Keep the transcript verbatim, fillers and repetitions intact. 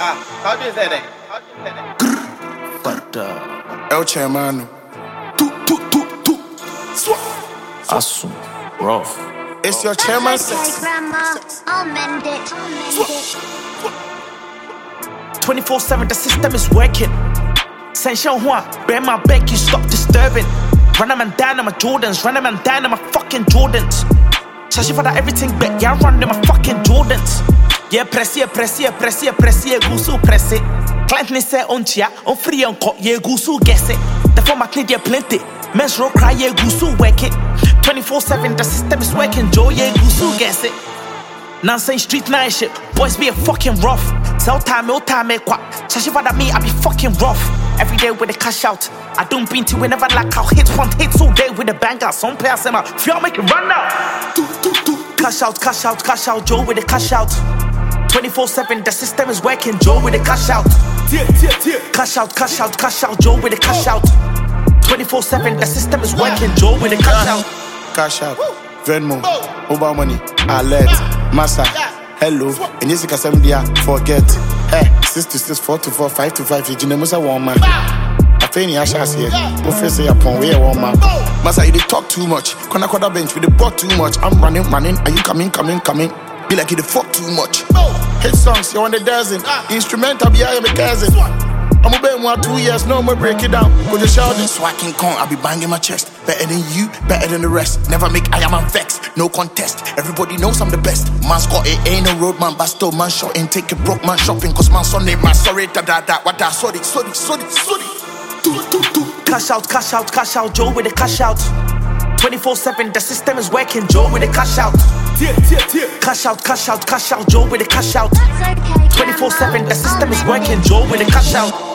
Ah, how do you say that? How do you say that? But uh, El Chairman. tu tu tu tu. Assum, rough. It's your chairman That's okay, sex. Grandma. I'll mend it. I'll mend it. twenty-four seven, the system is working. Sensation Juan, bear my back, you stop disturbing. Run a man down on my Jordans, run a man down on my fucking Jordans. Shashi for that everything back, yeah, I run them my fucking Jordans. Yeah, press it, press it, press it, press it, gusu, press it. Client ne say on chia, on free on court, yeah, gusu, guess it. The format need yeah, plenty. Men's roll cry, yeah, gusu, work it. twenty-four seven, the system is working, Joe, yeah, gusu, guess it. Nonsense street night shit, boys be a fucking rough. Sell time, no time, make what? Shashi for that me, I be fucking rough. Every day with the cash out. I don't beat to whenever like I'll hit one hits all day with the banger. Some players say, if y'all make it run now. Do, do, do. Cash out, cash out, cash out, Joe with the cash out. twenty-four seven, the system is working, Joe with the cash out. Cash out, cash out, cash out, Joe with the cash out. twenty-four seven, the system is working, Joe with the cash out. Cash out. Venmo. Mobile money. Alert. Massa. Hello. And yes, you can send me forget. Eh, six to six, four to four, five to five. You know, Musa woman. I think I shall say, Professor upon where woman. Massa, you talk too much. Kona Koda bench with the bot too much. I'm running, running. Are you coming, coming, coming? Be like you the fuck too much. Hit songs, you're on the dozen. Instrumental, be I am a cousin. I'm a bit more two years, no more break it down. With the shout this so I can come, I'll be banging my chest. Better than you, better than the rest. Never make I am a vex, no contest. Everybody knows I'm the best. Man's got it, ain't no road man, basto man shot and take a broke man shopping. Cause man son name man sorry, da da da, what da, sorry, sorry, sorry, sorry. Do, do, do. Cash out, cash out, cash out, Joe with the cash out. twenty-four seven, the system is working, Joe with the cash out. Cash out, cash out, cash out, Joe with the cash out. That's okay, twenty-four seven, the system is working, Joe with the cash out.